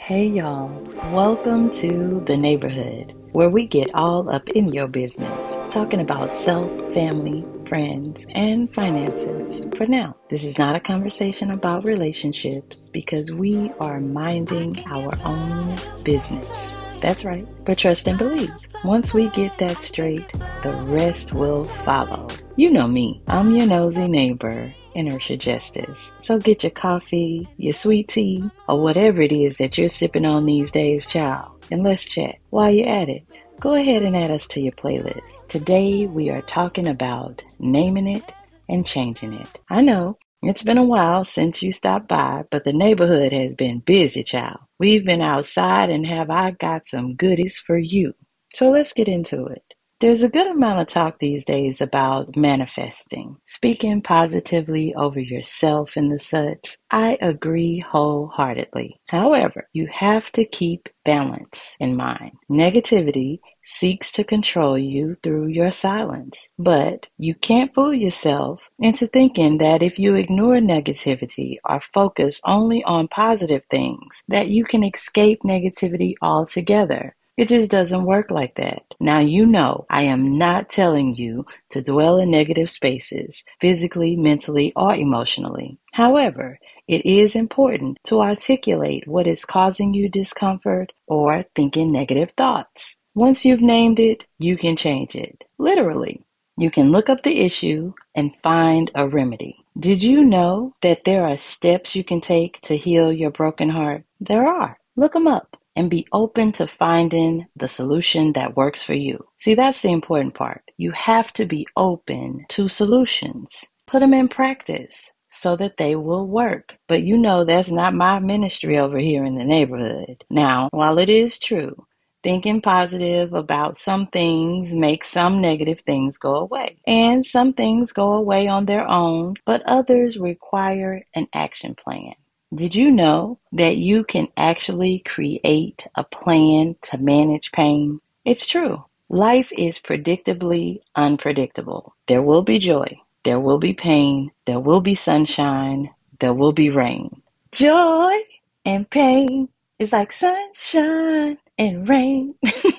Hey y'all, welcome to The Neighborhood, where we get all up in your business, talking about self, family, friends, and finances. For now, this is not a conversation about relationships because we are minding our own business. That's right, but trust and believe. Once we get that straight, the rest will follow. You know me, I'm your nosy neighbor, Inertia Justice. So get your coffee, your sweet tea, or whatever it is that you're sipping on these days, child, and let's chat. While you're at it, go ahead and add us to your playlist. Today we are talking about naming it and changing it. I know, it's been a while since you stopped by, but the neighborhood has been busy, child. We've been outside and have I got some goodies for you. So let's get into it. There's a good amount of talk these days about manifesting, speaking positively over yourself and the such. I agree wholeheartedly. However, you have to keep balance in mind. Negativity seeks to control you through your silence, but you can't fool yourself into thinking that if you ignore negativity or focus only on positive things, that you can escape negativity altogether. It just doesn't work like that. Now you know I am not telling you to dwell in negative spaces, physically, mentally, or emotionally. However, it is important to articulate what is causing you discomfort or thinking negative thoughts. Once you've named it, you can change it. Literally. You can look up the issue and find a remedy. Did you know that there are steps you can take to heal your broken heart? There are. Look them up and be open to finding the solution that works for you. See, that's the important part. You have to be open to solutions. Put them in practice so that they will work. But you know that's not my ministry over here in the neighborhood. Now, while it is true, thinking positive about some things makes some negative things go away. And some things go away on their own, but others require an action plan. Did you know that you can actually create a plan to manage pain? It's true. Life is predictably unpredictable. There will be joy. There will be pain. There will be sunshine. There will be rain. Joy and pain is like sunshine and rain.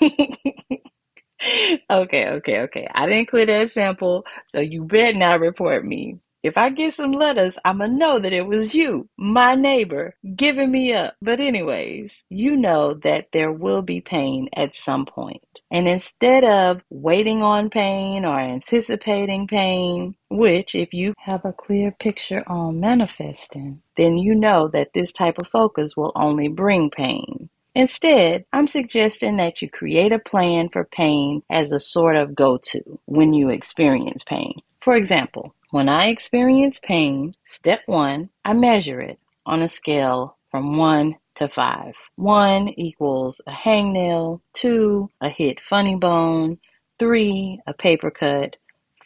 Okay. I didn't clear that sample, so you better not report me. If I get some letters, I'ma know that it was you, my neighbor, giving me up. But anyways, you know that there will be pain at some point. And instead of waiting on pain or anticipating pain, which if you have a clear picture on manifesting, then you know that this type of focus will only bring pain. Instead, I'm suggesting that you create a plan for pain as a sort of go-to when you experience pain. For example, when I experience pain, step one, I measure it on a scale from 1 to 5. 1 equals a hangnail, 2, a hit funny bone, 3, a paper cut,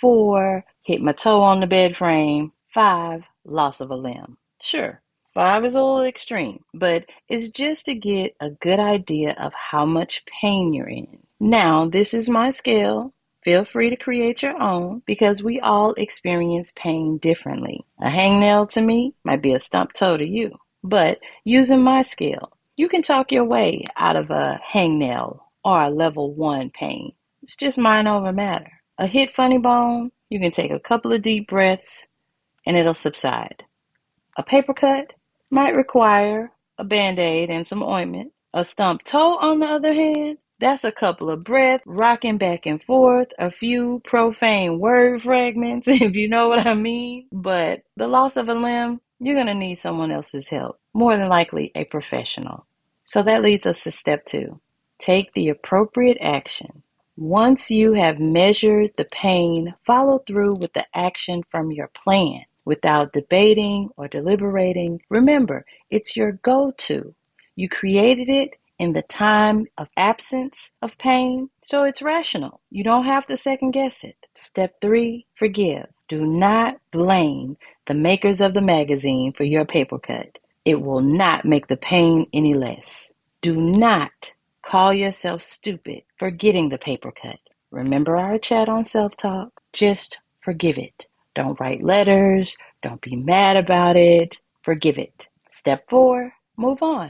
4, hit my toe on the bed frame, 5, loss of a limb. Sure, 5 is a little extreme, but it's just to get a good idea of how much pain you're in. Now, this is my scale. Feel free to create your own because we all experience pain differently. A hangnail to me might be a stump toe to you. But using my scale, you can talk your way out of a hangnail or a level 1 pain. It's just mind over matter. A hit funny bone, you can take a couple of deep breaths and it'll subside. A paper cut might require a Band-Aid and some ointment. A stump toe, on the other hand, that's a couple of breaths, rocking back and forth, a few profane word fragments, if you know what I mean. But the loss of a limb, you're going to need someone else's help, more than likely a professional. So that leads us to step 2. Take the appropriate action. Once you have measured the pain, follow through with the action from your plan without debating or deliberating. Remember, it's your go-to. You created it in the time of absence of pain, so it's rational. You don't have to second guess it. Step 3, forgive. Do not blame the makers of the magazine for your paper cut. It will not make the pain any less. Do not call yourself stupid for getting the paper cut. Remember our chat on self-talk? Just forgive it. Don't write letters. Don't be mad about it. Forgive it. Step 4, move on.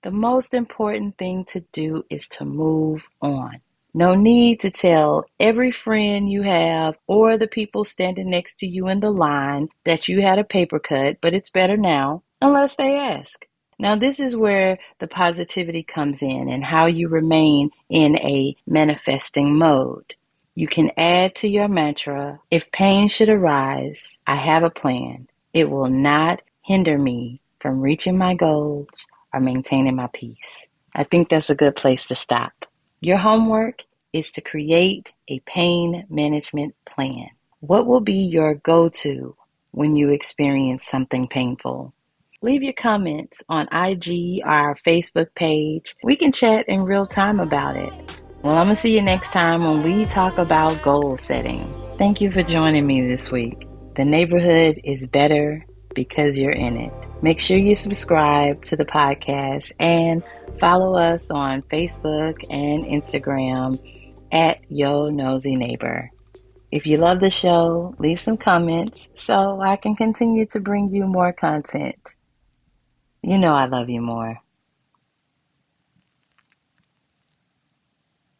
The most important thing to do is to move on. No need to tell every friend you have or the people standing next to you in the line that you had a paper cut, but it's better now, unless they ask. Now, this is where the positivity comes in and how you remain in a manifesting mode. You can add to your mantra, if pain should arise, I have a plan. It will not hinder me from reaching my goals or maintaining my peace. I think that's a good place to stop. Your homework is to create a pain management plan. What will be your go-to when you experience something painful? Leave your comments on IG or our Facebook page. We can chat in real time about it. Well, I'm going to see you next time when we talk about goal setting. Thank you for joining me this week. The neighborhood is better because you're in it. Make sure you subscribe to the podcast and follow us on Facebook and Instagram at Yo Nosy Neighbor. If you love the show, leave some comments so I can continue to bring you more content. You know I love you more.